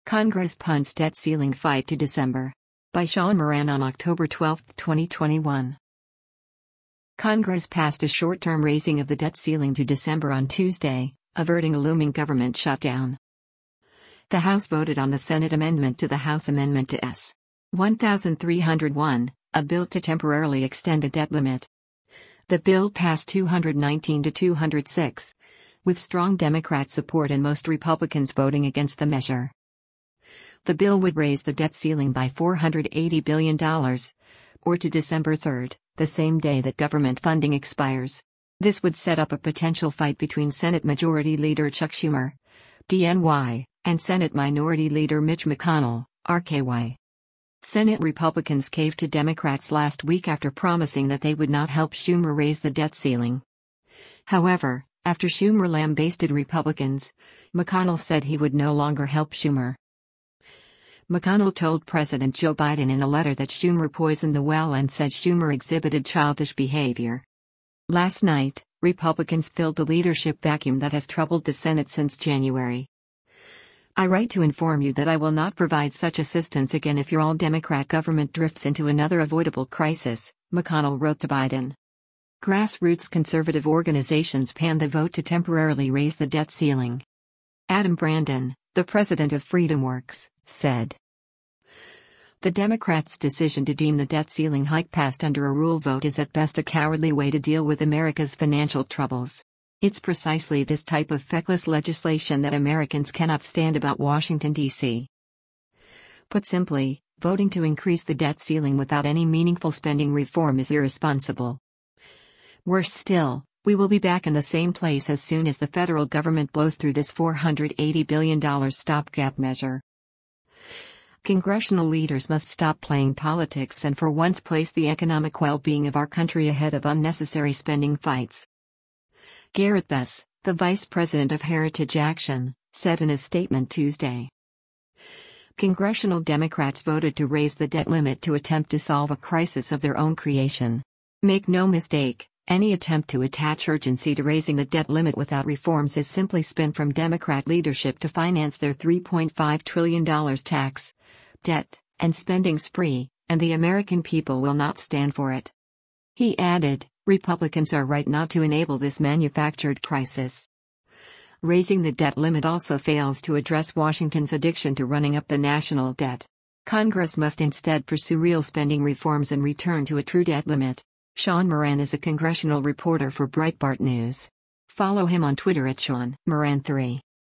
Congress punts debt ceiling fight to December. By Sean Moran on October 12, 2021. Congress passed a short-term raising of the debt ceiling to December on Tuesday, averting a looming government shutdown. The House voted on the Senate amendment to the House Amendment to S. 1301, a bill to temporarily extend the debt limit. The bill passed 219 to 206, with strong Democrat support and most Republicans voting against the measure. The bill would raise the debt ceiling by $480 billion, or to December 3, the same day that government funding expires. This would set up a potential fight between Senate Majority Leader Chuck Schumer, DNY, and Senate Minority Leader Mitch McConnell, RKY. Senate Republicans caved to Democrats last week after promising that they would not help Schumer raise the debt ceiling. However, after Schumer lambasted Republicans, McConnell said he would no longer help Schumer. McConnell told President Joe Biden in a letter that Schumer poisoned the well and said Schumer exhibited childish behavior. Last night, Republicans filled the leadership vacuum that has troubled the Senate since January. I write to inform you that I will not provide such assistance again if your all-Democrat government drifts into another avoidable crisis, McConnell wrote to Biden. Grassroots conservative organizations panned the vote to temporarily raise the debt ceiling. Adam Brandon, the president of FreedomWorks, said the Democrats' decision to deem the debt ceiling hike passed under a rule vote is at best a cowardly way to deal with America's financial troubles. It's precisely this type of feckless legislation that Americans cannot stand about Washington, D.C. Put simply, voting to increase the debt ceiling without any meaningful spending reform is irresponsible. Worse still, we will be back in the same place as soon as the federal government blows through this $480 billion stopgap measure. Congressional leaders must stop playing politics and for once place the economic well-being of our country ahead of unnecessary spending fights. Gareth Bess, the vice president of Heritage Action, said in a statement Tuesday. Congressional Democrats voted to raise the debt limit to attempt to solve a crisis of their own creation. Make no mistake, any attempt to attach urgency to raising the debt limit without reforms is simply spin from Democrat leadership to finance their $3.5 trillion tax, debt, and spending spree, and the American people will not stand for it. He added, Republicans are right not to enable this manufactured crisis. Raising the debt limit also fails to address Washington's addiction to running up the national debt. Congress must instead pursue real spending reforms and return to a true debt limit. Sean Moran is a congressional reporter for Breitbart News. Follow him on Twitter at Sean Moran 3.